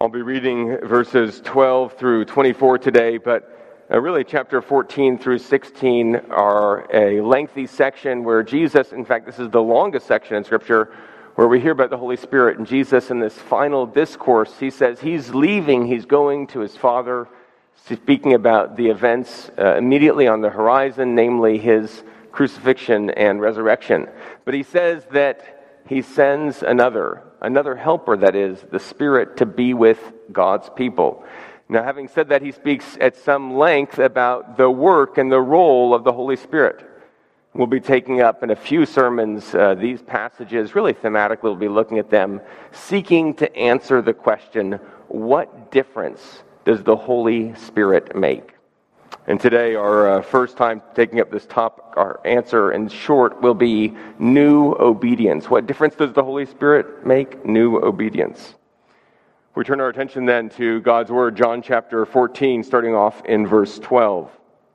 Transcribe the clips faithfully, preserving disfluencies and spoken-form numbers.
I'll be reading verses twelve through twenty-four today, but uh, really chapter fourteen through sixteen are a lengthy section where Jesus, in fact, this is the longest section in Scripture, where we hear about the Holy Spirit. And Jesus, in this final discourse, he says he's leaving, he's going to his Father, speaking about the events uh, immediately on the horizon, namely his crucifixion and resurrection. But he says that he sends another, another helper, that is, the Spirit, to be with God's people. Now, having said that, he speaks at some length about the work and the role of the Holy Spirit. We'll be taking up in a few sermons uh, these passages, really thematically, we'll be looking at them, seeking to answer the question, what difference does the Holy Spirit make? And today, our uh, first time taking up this topic, our answer in short will be new obedience. What difference does the Holy Spirit make? New obedience. We turn our attention then to God's Word, John chapter fourteen, starting off in verse twelve.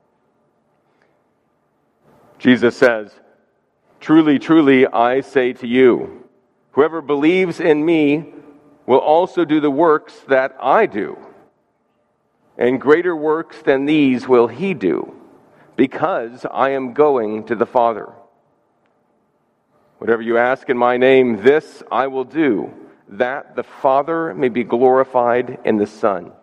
Jesus says, "Truly, truly, I say to you, whoever believes in me will also do the works that I do. And greater works than these will he do, because I am going to the Father. Whatever you ask in my name, this I will do, that the Father may be glorified in the Son.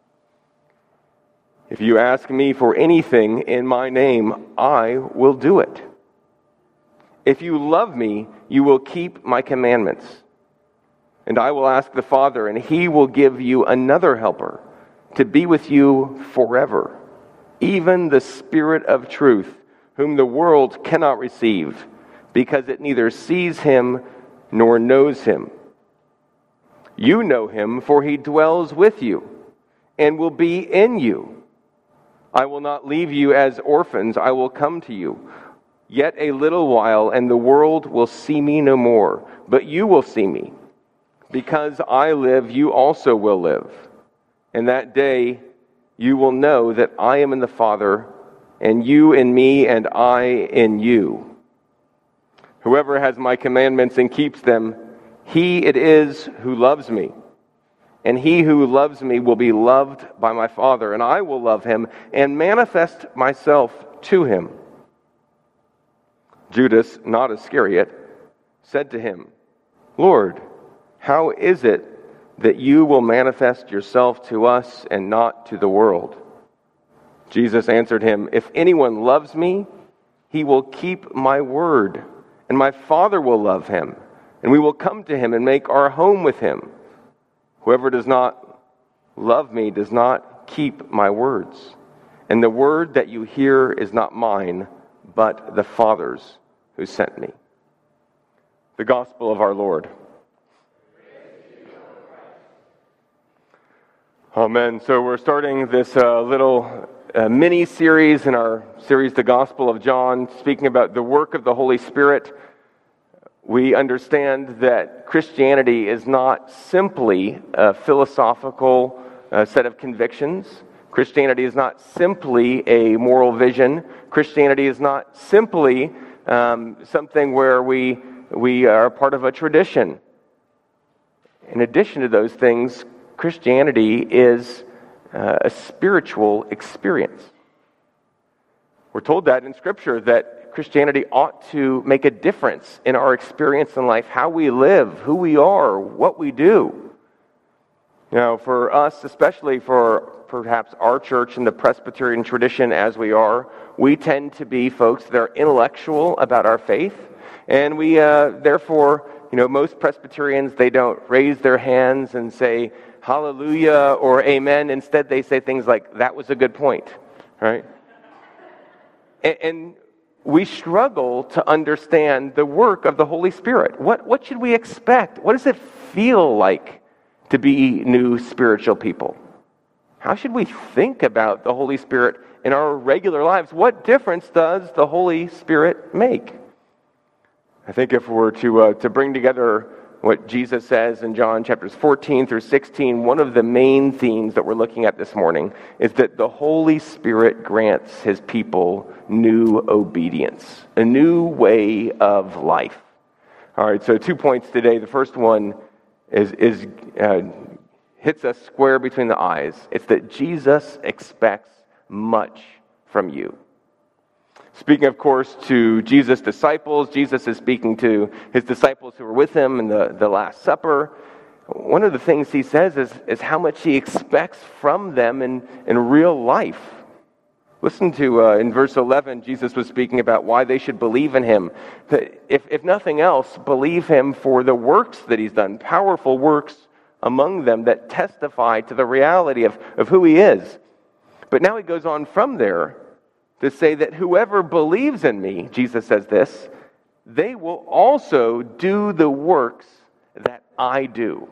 If you ask me for anything in my name, I will do it. If you love me, you will keep my commandments. And I will ask the Father, and he will give you another helper, to be with you forever, even the Spirit of truth, whom the world cannot receive, because it neither sees him nor knows him. You know him, for he dwells with you, and will be in you. I will not leave you as orphans, I will come to you. Yet a little while, and the world will see me no more, but you will see me. Because I live, you also will live. And that day you will know that I am in the Father, and you in me, and I in you. Whoever has my commandments and keeps them, he it is who loves me. And he who loves me will be loved by my Father, and I will love him and manifest myself to him." Judas, not Iscariot, said to him, "Lord, how is it that you will manifest yourself to us and not to the world?" Jesus answered him, "If anyone loves me, he will keep my word, and my Father will love him, and we will come to him and make our home with him. Whoever does not love me does not keep my words, and the word that you hear is not mine, but the Father's who sent me." The Gospel of our Lord. Amen. So we're starting this uh, little uh, mini-series in our series, The Gospel of John, speaking about the work of the Holy Spirit. We understand that Christianity is not simply a philosophical uh, set of convictions. Christianity is not simply a moral vision. Christianity is not simply um, something where we, we are part of a tradition. In addition to those things, Christianity is uh, a spiritual experience. We're told that in Scripture, that Christianity ought to make a difference in our experience in life, how we live, who we are, what we do. You know, for us, especially for perhaps our church and the Presbyterian tradition as we are, we tend to be folks that are intellectual about our faith, and we uh, therefore, you know, most Presbyterians, they don't raise their hands and say hallelujah or amen. Instead, they say things like, "That was a good point," right? And, and we struggle to understand the work of the Holy Spirit. What, what should we expect? What does it feel like to be new spiritual people? How should we think about the Holy Spirit in our regular lives? What difference does the Holy Spirit make? I think if we were to uh, to bring together what Jesus says in John chapters fourteen through sixteen, one of the main themes that we're looking at this morning is that the Holy Spirit grants his people new obedience, a new way of life. All right, so two points today. The first one is, is uh, hits us square between the eyes. It's that Jesus expects much from you. Speaking, of course, to Jesus' disciples, Jesus is speaking to his disciples who were with him in the, the Last Supper. One of the things he says is, is how much he expects from them in, in real life. Listen to, uh, in verse eleven, Jesus was speaking about why they should believe in him. That if, if nothing else, believe him for the works that he's done, powerful works among them that testify to the reality of, of who he is. But now he goes on from there to say that whoever believes in me, Jesus says this, they will also do the works that I do.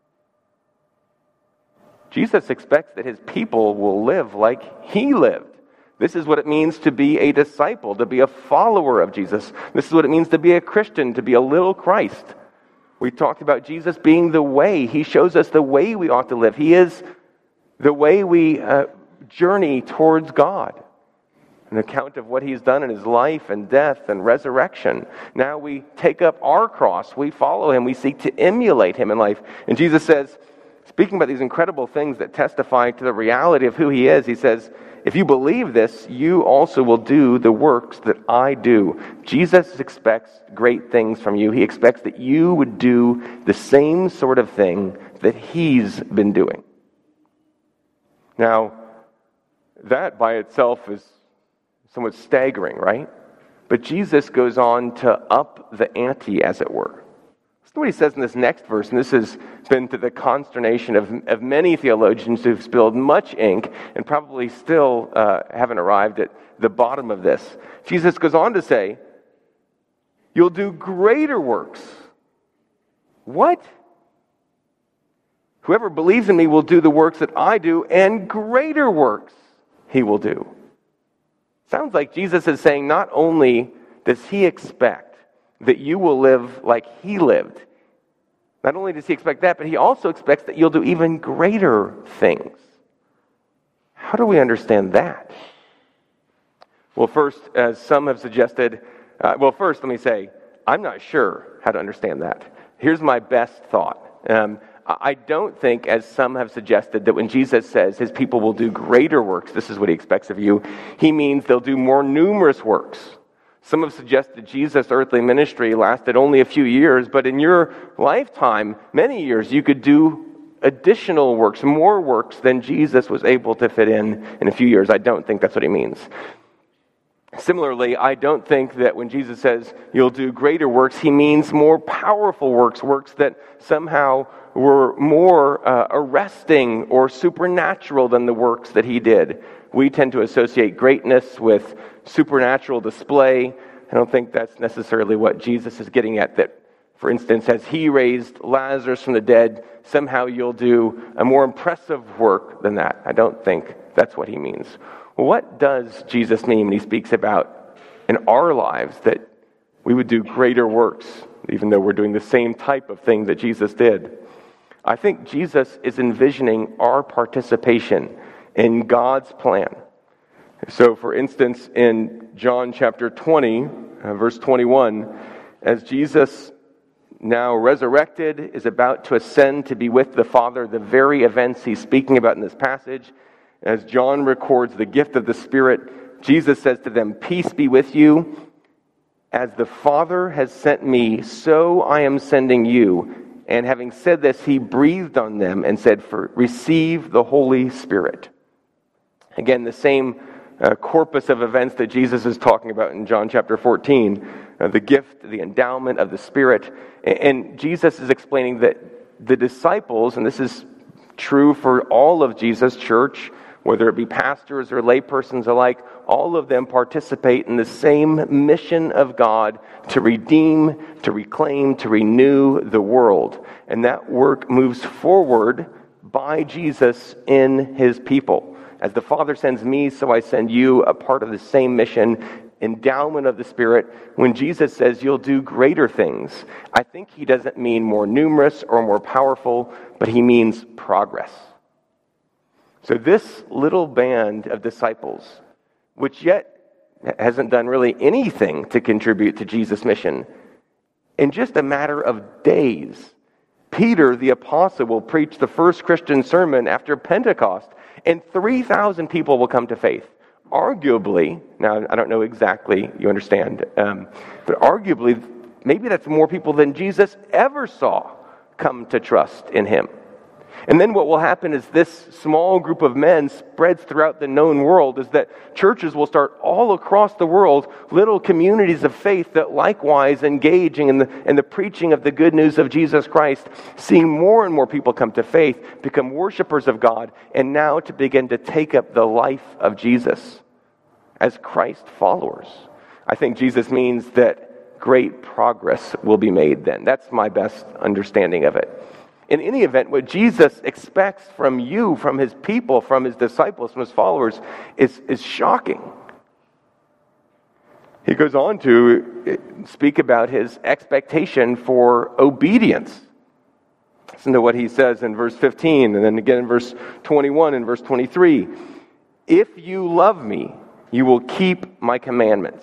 Jesus expects that his people will live like he lived. This is what it means to be a disciple, to be a follower of Jesus. This is what it means to be a Christian, to be a little Christ. We talked about Jesus being the way. He shows us the way we ought to live. He is the way we uh, journey towards God. An account of what he's done in his life and death and resurrection. Now we take up our cross. We follow him. We seek to emulate him in life. And Jesus says, speaking about these incredible things that testify to the reality of who he is, he says, if you believe this, you also will do the works that I do. Jesus expects great things from you. He expects that you would do the same sort of thing that he's been doing. Now, that by itself is somewhat staggering, right? But Jesus goes on to up the ante, as it were. Listen to what he says in this next verse, and this has been to the consternation of, of many theologians who've spilled much ink and probably still uh, haven't arrived at the bottom of this. Jesus goes on to say, you'll do greater works. What? Whoever believes in me will do the works that I do, and greater works he will do. Sounds like Jesus is saying not only does he expect that you will live like he lived, not only does he expect that, but he also expects that you'll do even greater things. How do we understand that? Well, first, as some have suggested, uh, well, first, let me say, I'm not sure how to understand that. Here's my best thought. Um, I don't think, as some have suggested, that when Jesus says his people will do greater works, this is what he expects of you, he means they'll do more numerous works. Some have suggested Jesus' earthly ministry lasted only a few years, but in your lifetime, many years, you could do additional works, more works than Jesus was able to fit in in a few years. I don't think that's what he means. Similarly, I don't think that when Jesus says you'll do greater works, he means more powerful works, works that somehow were more uh, arresting or supernatural than the works that he did. We tend to associate greatness with supernatural display. I don't think that's necessarily what Jesus is getting at, that, for instance, as he raised Lazarus from the dead, somehow you'll do a more impressive work than that. I don't think that's what he means. What does Jesus mean when he speaks about in our lives that we would do greater works, even though we're doing the same type of thing that Jesus did? I think Jesus is envisioning our participation in God's plan. So, for instance, in John chapter twenty, uh, verse twenty-one, as Jesus, now resurrected, is about to ascend to be with the Father, the very events he's speaking about in this passage, as John records the gift of the Spirit, Jesus says to them, "Peace be with you. As the Father has sent me, so I am sending you." And having said this, he breathed on them and said, "For receive the Holy Spirit." Again, the same uh, corpus of events that Jesus is talking about in John chapter fourteen, uh, the gift, the endowment of the Spirit. And, and Jesus is explaining that the disciples, and this is true for all of Jesus' church, whether it be pastors or laypersons alike, all of them participate in the same mission of God to redeem, to reclaim, to renew the world. And that work moves forward by Jesus in his people. As the Father sends me, so I send you, a part of the same mission, endowment of the Spirit. When Jesus says you'll do greater things, I think he doesn't mean more numerous or more powerful, but he means progress. So this little band of disciples, which yet hasn't done really anything to contribute to Jesus' mission, in just a matter of days, Peter, the apostle, will preach the first Christian sermon after Pentecost, and three thousand people will come to faith. Arguably, now I don't know exactly, you understand, um, but arguably, maybe that's more people than Jesus ever saw come to trust in him. And then what will happen is this small group of men spreads throughout the known world, is that churches will start all across the world, little communities of faith that likewise engaging in the, in the preaching of the good news of Jesus Christ, seeing more and more people come to faith, become worshipers of God, and now to begin to take up the life of Jesus as Christ followers. I think Jesus means that great progress will be made then. That's my best understanding of it. In any event, what Jesus expects from you, from his people, from his disciples, from his followers, is, is shocking. He goes on to speak about his expectation for obedience. Listen to what he says in verse fifteen, and then again in verse twenty-one and verse twenty-three. If you love me, you will keep my commandments.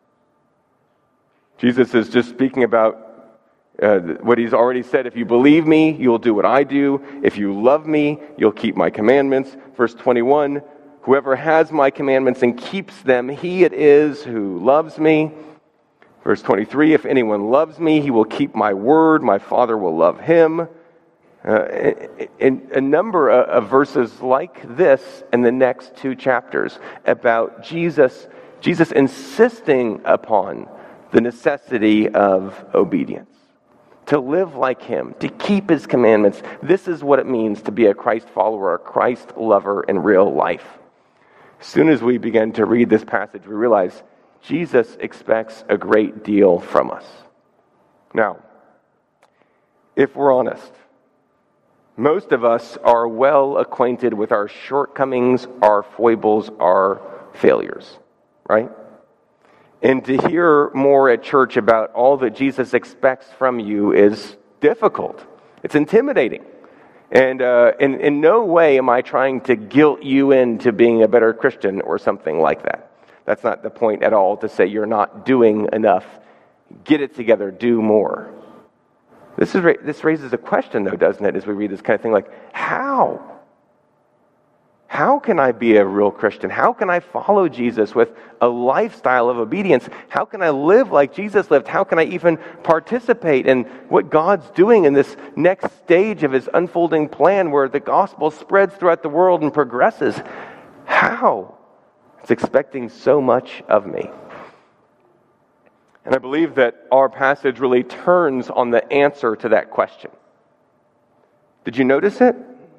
Jesus is just speaking about Uh, what he's already said. If you believe me, you'll do what I do. If you love me, you'll keep my commandments. Verse twenty-one, whoever has my commandments and keeps them, he it is who loves me. Verse twenty-three, if anyone loves me, he will keep my word. My Father will love him. Uh, in a number of verses like this in the next two chapters about Jesus, Jesus insisting upon the necessity of obedience. To live like him, to keep his commandments. This is what it means to be a Christ follower, a Christ lover in real life. As soon as we begin to read this passage, we realize Jesus expects a great deal from us. Now, if we're honest, most of us are well acquainted with our shortcomings, our foibles, our failures, right? And to hear more at church about all that Jesus expects from you is difficult. It's intimidating. And uh, in, in no way am I trying to guilt you into being a better Christian or something like that. That's not the point at all, to say you're not doing enough. Get it together, do more. This is this raises a question, though, doesn't it, as we read this kind of thing, like, how? How can I be a real Christian? How can I follow Jesus with a lifestyle of obedience? How can I live like Jesus lived? How can I even participate in what God's doing in this next stage of his unfolding plan where the gospel spreads throughout the world and progresses? How? It's expecting so much of me. And I believe that our passage really turns on the answer to that question. Did you notice it?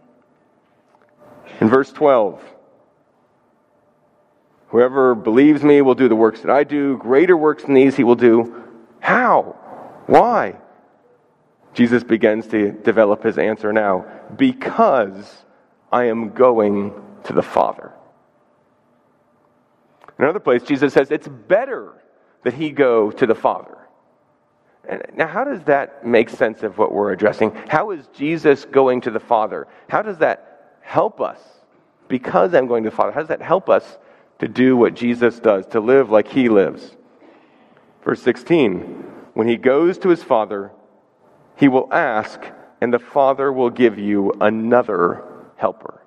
In verse twelve, whoever believes me will do the works that I do. Greater works than these he will do. How? Why? Jesus begins to develop his answer now. Because I am going to the Father. In another place, Jesus says it's better that he go to the Father. And now, how does that make sense of what we're addressing? How is Jesus going to the Father? How does that help us? Because I'm going to the Father, how does that help us to do what Jesus does, to live like he lives? Verse sixteen, when he goes to his Father, he will ask, and the Father will give you another helper.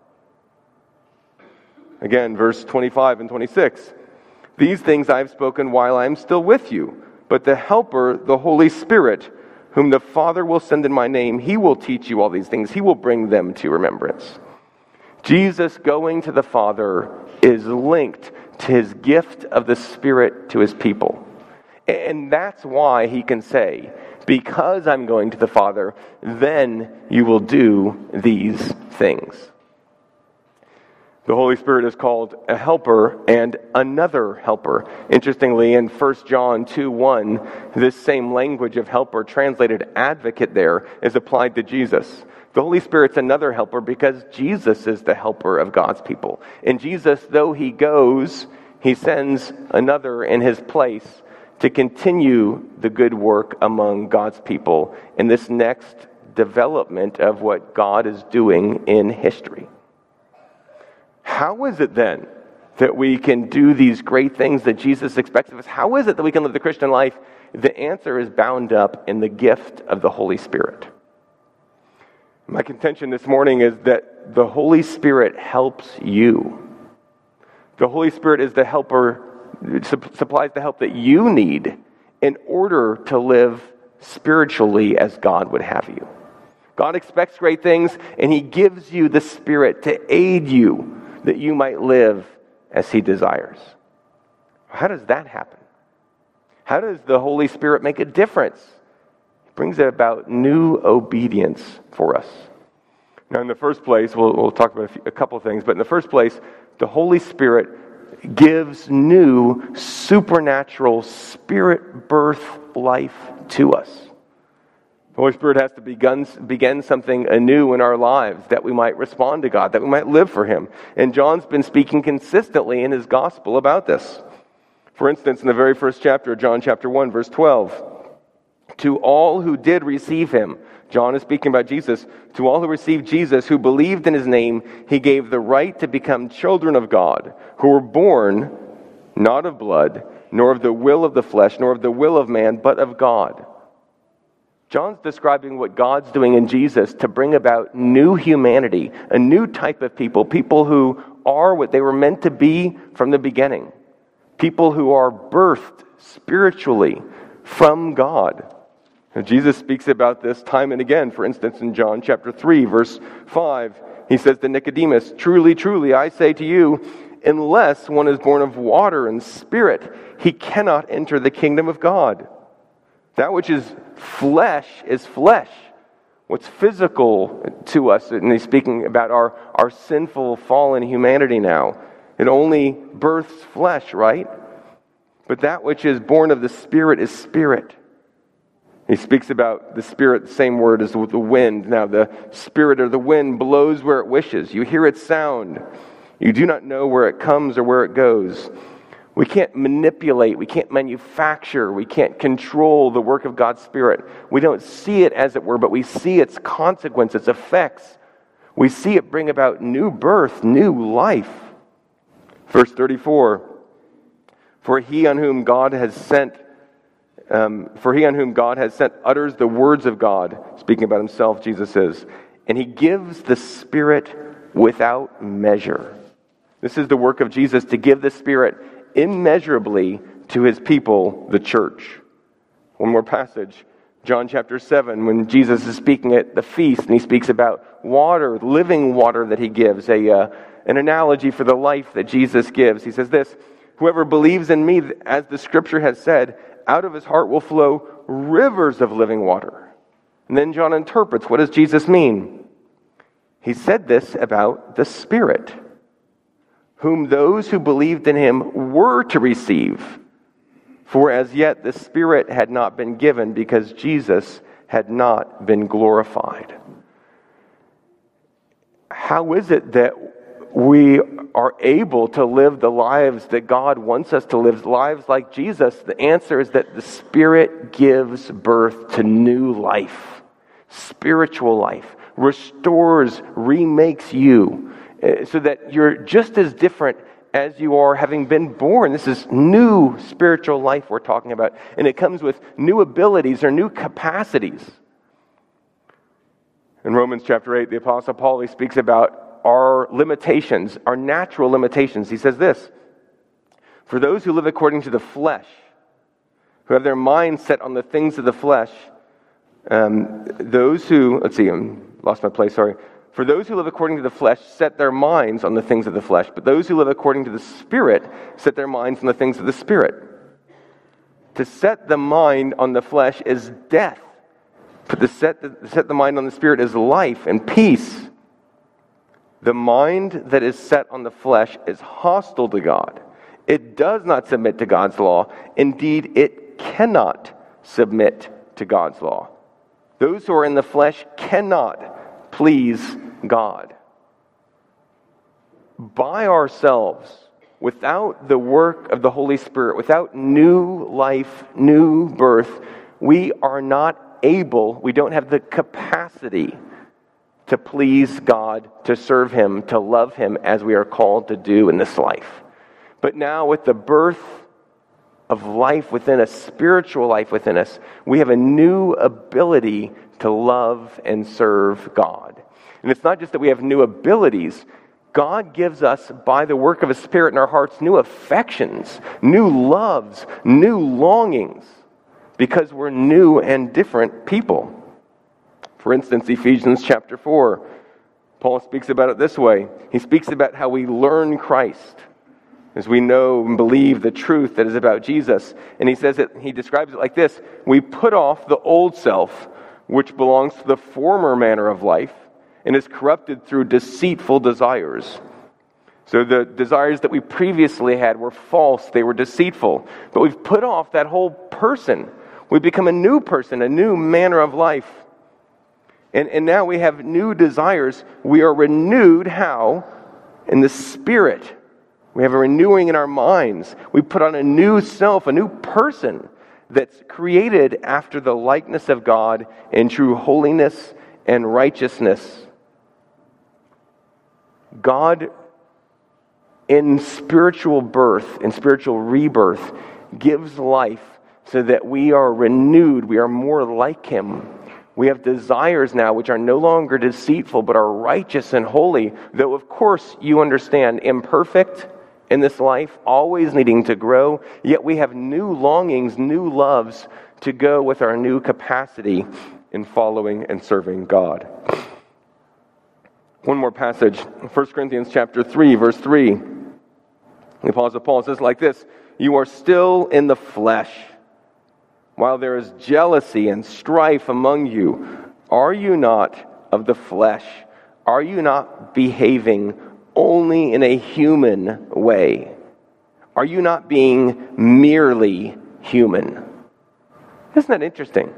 Again, verse twenty-five and twenty-six, these things I've spoken while I am still with you, but the helper, the Holy Spirit, whom the Father will send in my name, he will teach you all these things. He will bring them to remembrance. Jesus going to the Father is linked to his gift of the Spirit to his people. And that's why he can say, because I'm going to the Father, then you will do these things. The Holy Spirit is called a helper and another helper. Interestingly, in First John two one, this same language of helper, translated advocate there, is applied to Jesus. The Holy Spirit's another helper because Jesus is the helper of God's people. And Jesus, though he goes, he sends another in his place to continue the good work among God's people in this next development of what God is doing in history. How is it then that we can do these great things that Jesus expects of us? How is it that we can live the Christian life? The answer is bound up in the gift of the Holy Spirit. My contention this morning is that the Holy Spirit helps you. The Holy Spirit is the helper, supplies the help that you need in order to live spiritually as God would have you. God expects great things, and He gives you the Spirit to aid you that you might live as He desires. How does that happen? How does the Holy Spirit make a difference? It brings about new obedience for us. Now, in the first place, we'll, we'll talk about a, few, a couple of things, but in the first place, the Holy Spirit gives new supernatural spirit birth life to us. The Holy Spirit has to begin, begin something anew in our lives that we might respond to God, that we might live for Him. And John's been speaking consistently in his gospel about this. For instance, in the very first chapter, John chapter one, verse twelve, to all who did receive Him, John is speaking about Jesus, to all who received Jesus, who believed in His name, He gave the right to become children of God, who were born not of blood, nor of the will of the flesh, nor of the will of man, but of God. John's describing what God's doing in Jesus to bring about new humanity, a new type of people, people who are what they were meant to be from the beginning, people who are birthed spiritually from God. And Jesus speaks about this time and again. For instance, in John chapter three, verse five, He says to Nicodemus, "Truly, truly, I say to you, unless one is born of water and spirit, he cannot enter the kingdom of God. That which is flesh is flesh." What's physical to us, and he's speaking about our, our sinful, fallen humanity now. It only births flesh, right? But that which is born of the Spirit is spirit. He speaks about the Spirit, the same word as with the wind. Now, the Spirit or the wind blows where it wishes. You hear its sound. You do not know where it comes or where it goes. We can't manipulate, we can't manufacture, we can't control the work of God's Spirit. We don't see it, as it were, but we see its consequence, its effects. We see it bring about new birth, new life. Verse thirty-four, For he on whom God has sent, um, for he on whom God has sent utters the words of God, speaking about Himself, Jesus says, and He gives the Spirit without measure. This is the work of Jesus, to give the Spirit immeasurably to His people, the church. One more passage, John chapter seven, when Jesus is speaking at the feast, and He speaks about water, living water that He gives, a uh, an analogy for the life that Jesus gives. He says this, "Whoever believes in me, as the Scripture has said, out of his heart will flow rivers of living water." And then John interprets, what does Jesus mean? He said this about the Spirit, whom those who believed in Him were to receive. For as yet the Spirit had not been given, because Jesus had not been glorified. How is it that we are able to live the lives that God wants us to live, lives like Jesus? The answer is that the Spirit gives birth to new life, spiritual life, restores, remakes you, so that you're just as different as you are having been born. This is new spiritual life we're talking about. And it comes with new abilities or new capacities. In Romans chapter eight, the Apostle Paul, he speaks about our limitations, our natural limitations. He says this, "For those who live according to the flesh, who have their mind set on the things of the flesh, um, those who," let's see, I lost my place, sorry. "For those who live according to the flesh set their minds on the things of the flesh, but those who live according to the Spirit set their minds on the things of the Spirit." To set the mind on the flesh is death, but to set the, set the mind on the Spirit is life and peace. The mind that is set on the flesh is hostile to God. It does not submit to God's law. Indeed, it cannot submit to God's law. Those who are in the flesh cannot please God. By ourselves, without the work of the Holy Spirit, without new life, new birth, we are not able, we don't have the capacity to please God, to serve Him, to love Him as we are called to do in this life. But now with the birth of life within us, spiritual life within us, we have a new ability to love and serve God. And it's not just that we have new abilities. God gives us, by the work of His Spirit in our hearts, new affections, new loves, new longings, because we're new and different people. For instance, Ephesians chapter four, Paul speaks about it this way. He speaks about how we learn Christ as we know and believe the truth that is about Jesus. And he says it, he describes it like this: we put off the old self, which belongs to the former manner of life, and is corrupted through deceitful desires. So the desires that we previously had were false, they were deceitful. But we've put off that whole person. We've become a new person, a new manner of life. And, and now we have new desires. We are renewed, how? In the Spirit. We have a renewing in our minds. We put on a new self, a new person that's created after the likeness of God in true holiness and righteousness. God, in spiritual birth, in spiritual rebirth, gives life so that we are renewed. We are more like Him. We have desires now which are no longer deceitful, but are righteous and holy. Though, of course, you understand, imperfect in this life, always needing to grow. Yet we have new longings, new loves to go with our new capacity in following and serving God. One more passage, First Corinthians chapter three, verse three. The Apostle Paul says like this: you are still in the flesh, while there is jealousy and strife among you. Are you not of the flesh? Are you not behaving only in a human way? Are you not being merely human? Isn't that interesting?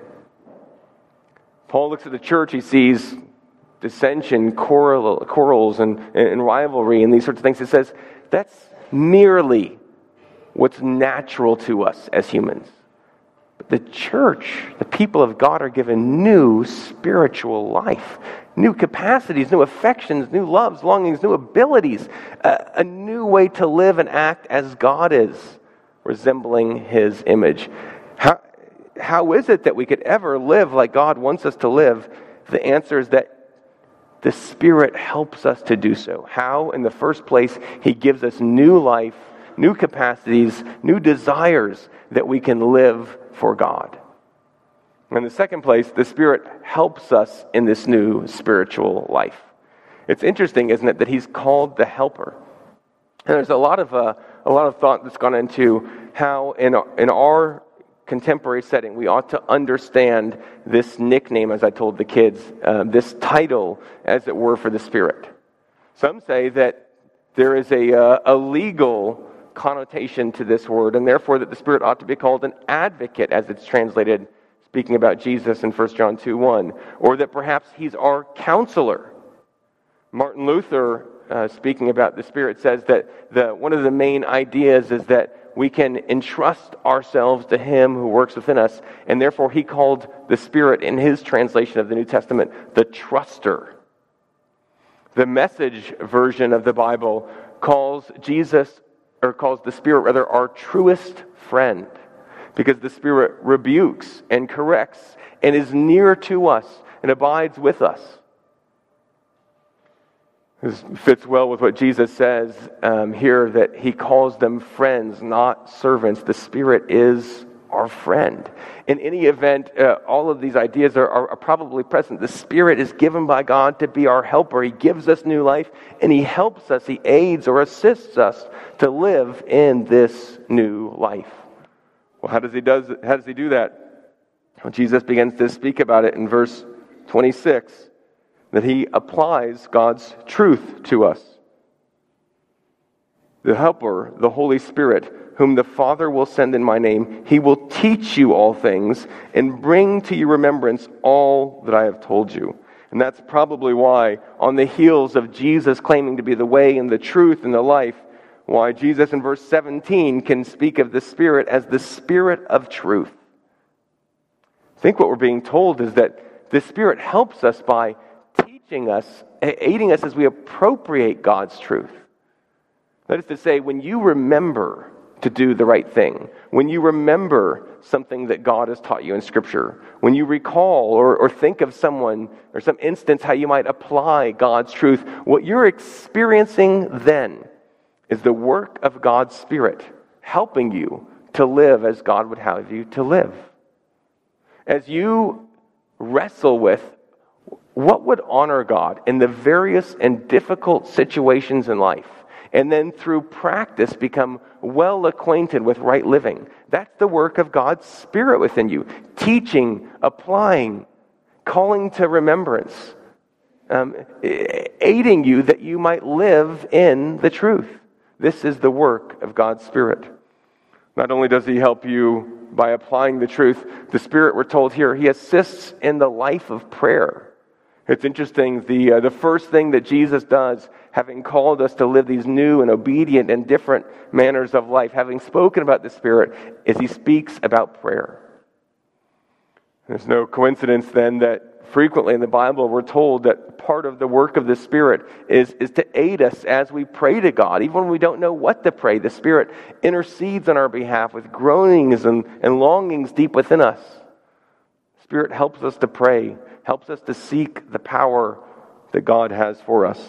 Paul looks at the church, he sees dissension, quarrel, quarrels, and, and rivalry, and these sorts of things. He says, that's merely what's natural to us as humans. The church, the people of God, are given new spiritual life, new capacities, new affections, new loves, longings, new abilities, a, a new way to live and act as God is, resembling His image. How, how is it that we could ever live like God wants us to live? The answer is that the Spirit helps us to do so. How? In the first place, He gives us new life, new capacities, new desires that we can live for God. In the second place, the Spirit helps us in this new spiritual life. It's interesting, isn't it, that He's called the Helper. And there's a lot of uh, a lot of thought that's gone into how in our, in our contemporary setting we ought to understand this nickname, as I told the kids, uh, this title, as it were, for the Spirit. Some say that there is a uh, a legal connotation to this word, and therefore that the Spirit ought to be called an advocate, as it's translated, speaking about Jesus in First John two one, or that perhaps He's our counselor. Martin Luther, uh, speaking about the Spirit, says that the one of the main ideas is that we can entrust ourselves to Him who works within us, and therefore he called the Spirit, in his translation of the New Testament, the truster. The Message version of the Bible calls Jesus or calls the Spirit, rather, our truest friend, because the Spirit rebukes and corrects and is near to us and abides with us. This fits well with what Jesus says um, here, that He calls them friends, not servants. The Spirit is our friend. In any event, uh, all of these ideas are, are, are probably present. The Spirit is given by God to be our helper. He gives us new life, and He helps us, He aids or assists us to live in this new life. Well, how does He does how does He do that? Well, Jesus begins to speak about it in verse twenty-six, that He applies God's truth to us. The Helper, the Holy Spirit, whom the Father will send in my name, He will teach you all things and bring to your remembrance all that I have told you. And that's probably why, on the heels of Jesus claiming to be the way and the truth and the life, why Jesus in verse seventeen can speak of the Spirit as the Spirit of truth. I think what we're being told is that the Spirit helps us by teaching us, aiding us as we appropriate God's truth. That is to say, when you remember to do the right thing, when you remember something that God has taught you in Scripture, when you recall or, or think of someone or some instance how you might apply God's truth, what you're experiencing then is the work of God's Spirit helping you to live as God would have you to live. As you wrestle with what would honor God in the various and difficult situations in life, and then through practice become well acquainted with right living, that's the work of God's Spirit within you, teaching, applying, calling to remembrance, um, aiding you that you might live in the truth. This is the work of God's Spirit. Not only does He help you by applying the truth, the Spirit, we're told here, He assists in the life of prayer. It's interesting, the uh, the first thing that Jesus does, having called us to live these new and obedient and different manners of life, having spoken about the Spirit, is He speaks about prayer. There's no coincidence then that frequently in the Bible we're told that part of the work of the Spirit is, is to aid us as we pray to God. Even when we don't know what to pray, the Spirit intercedes on our behalf with groanings and, and longings deep within us. The Spirit helps us to pray, helps us to seek the power that God has for us.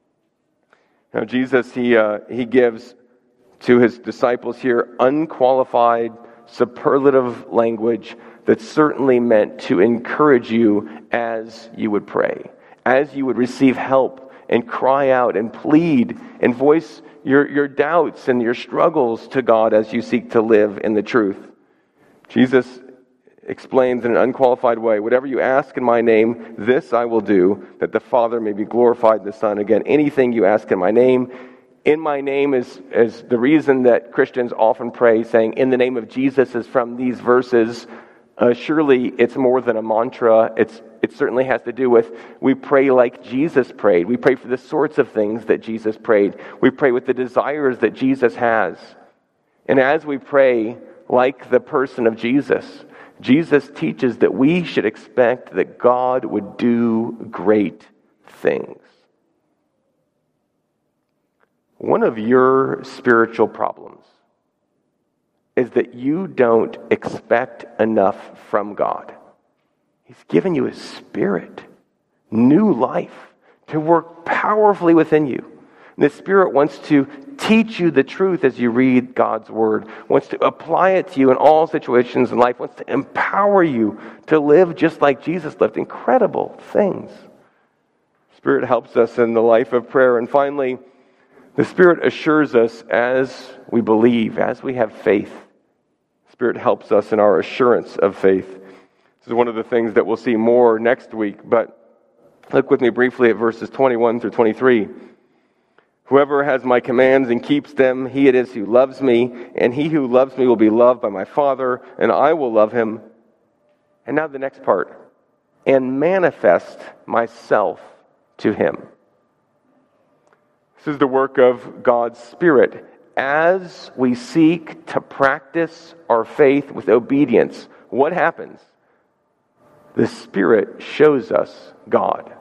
Now Jesus, he uh, he gives to His disciples here unqualified, superlative language that's certainly meant to encourage you as you would pray, as you would receive help and cry out and plead and voice your, your doubts and your struggles to God as you seek to live in the truth. Jesus explains in an unqualified way, whatever you ask in my name, this I will do, that the Father may be glorified in the Son. Again, anything you ask in my name, in my name is, is the reason that Christians often pray, saying, in the name of Jesus, is from these verses. Uh, surely it's more than a mantra. It's It certainly has to do with, we pray like Jesus prayed. We pray for the sorts of things that Jesus prayed. We pray with the desires that Jesus has. And as we pray like the person of Jesus, Jesus teaches that we should expect that God would do great things. One of your spiritual problems is that you don't expect enough from God. He's given you His Spirit, new life, to work powerfully within you. And the Spirit wants to teach you the truth as you read God's Word, wants to apply it to you in all situations in life, wants to empower you to live just like Jesus lived. Incredible things. Spirit helps us in the life of prayer. And finally, the Spirit assures us as we believe, as we have faith. Spirit helps us in our assurance of faith. This is one of the things that we'll see more next week, but look with me briefly at verses twenty-one through twenty-three. Whoever has my commands and keeps them, he it is who loves me, and he who loves me will be loved by my Father, and I will love him. And now the next part, and manifest myself to him. This is the work of God's Spirit. As we seek to practice our faith with obedience, what happens? The Spirit shows us God.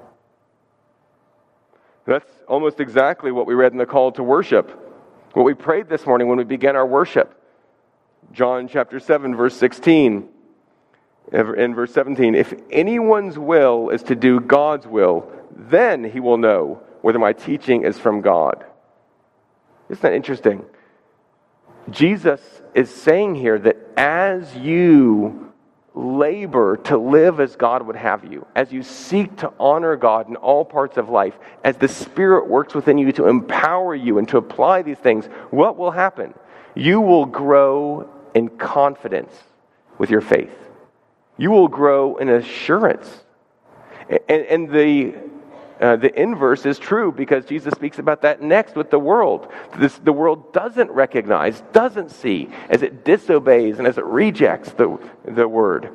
That's almost exactly what we read in the call to worship. What we prayed this morning when we began our worship. John chapter seven, verse sixteen. In verse seventeen, if anyone's will is to do God's will, then he will know whether my teaching is from God. Isn't that interesting? Jesus is saying here that as you labor to live as God would have you, as you seek to honor God in all parts of life, as the Spirit works within you to empower you and to apply these things, what will happen? You will grow in confidence with your faith. You will grow in assurance. And, and the Uh, the inverse is true, because Jesus speaks about that next with the world. This, the world doesn't recognize, doesn't see, as it disobeys and as it rejects the, the word.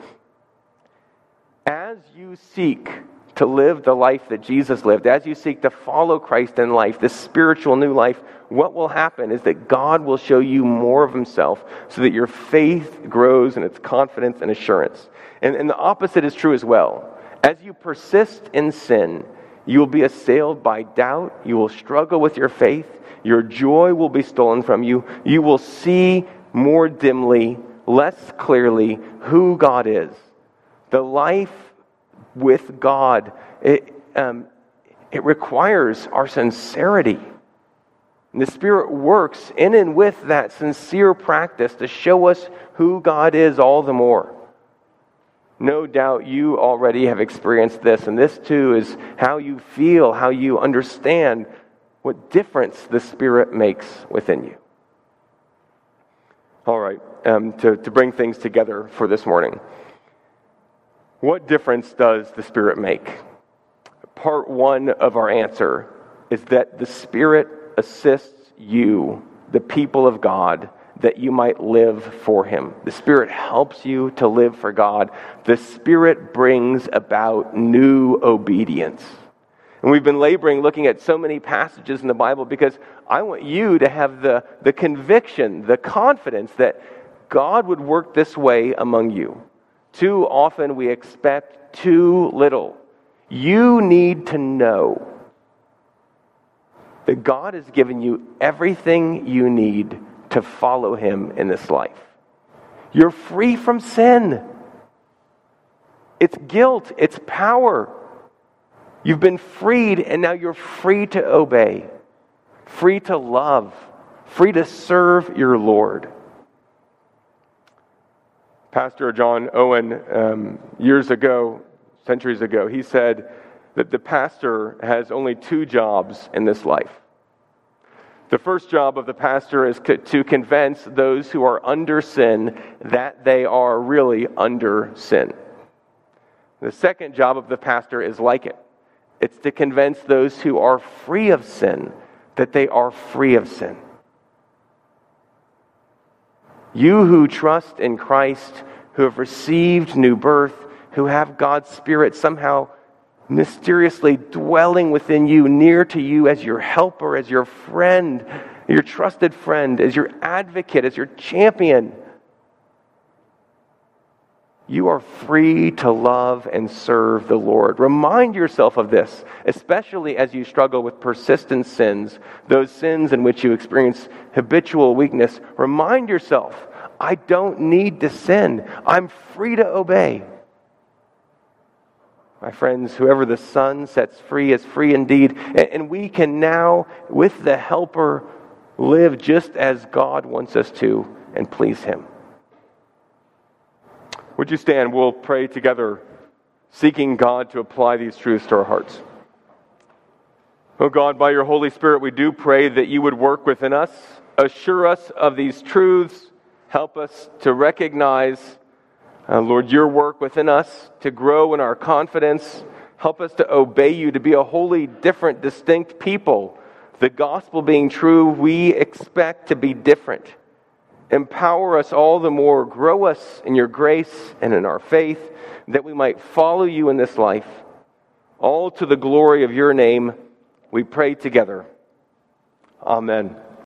As you seek to live the life that Jesus lived, as you seek to follow Christ in life, this spiritual new life, what will happen is that God will show you more of himself so that your faith grows in its confidence and assurance. And, and the opposite is true as well. As you persist in sin, you will be assailed by doubt. You will struggle with your faith. Your joy will be stolen from you. You will see more dimly less clearly who God is. The life with God, it, um, it requires our sincerity. And the Spirit works in and with that sincere practice to show us who God is all the more. No doubt you already have experienced this, and this too is how you feel, how you understand what difference the Spirit makes within you. All right, um, to, to bring things together for this morning. What difference does the Spirit make? Part one of our answer is that the Spirit assists you, the people of God, that you might live for Him. The Spirit helps you to live for God. The Spirit brings about new obedience. And we've been laboring looking at so many passages in the Bible because I want you to have the, the conviction, the confidence that God would work this way among you. Too often we expect too little. You need to know that God has given you everything you need to follow Him in this life. You're free from sin. It's guilt. It's power. You've been freed, and now you're free to obey, free to love, free to serve your Lord. Pastor John Owen, um, years ago, centuries ago, he said that the pastor has only two jobs in this life. The first job of the pastor is co- to convince those who are under sin that they are really under sin. The second job of the pastor is like it. It's to convince those who are free of sin that they are free of sin. You who trust in Christ, who have received new birth, who have God's Spirit somehow mysteriously dwelling within you, near to you as your helper, as your friend, your trusted friend, as your advocate, as your champion. You are free to love and serve the Lord. Remind yourself of this, especially as you struggle with persistent sins, those sins in which you experience habitual weakness. Remind yourself, I don't need to sin. I'm free to obey. My friends, whoever the Son sets free is free indeed. And we can now, with the Helper, live just as God wants us to and please Him. Would you stand? We'll pray together, seeking God to apply these truths to our hearts. Oh God, by your Holy Spirit, we do pray that you would work within us, assure us of these truths, help us to recognize Uh, Lord, your work within us, to grow in our confidence. Help us to obey you, to be a wholly different, distinct people. The gospel being true, we expect to be different. Empower us all the more. Grow us in your grace and in our faith, that we might follow you in this life. All to the glory of your name, we pray together. Amen.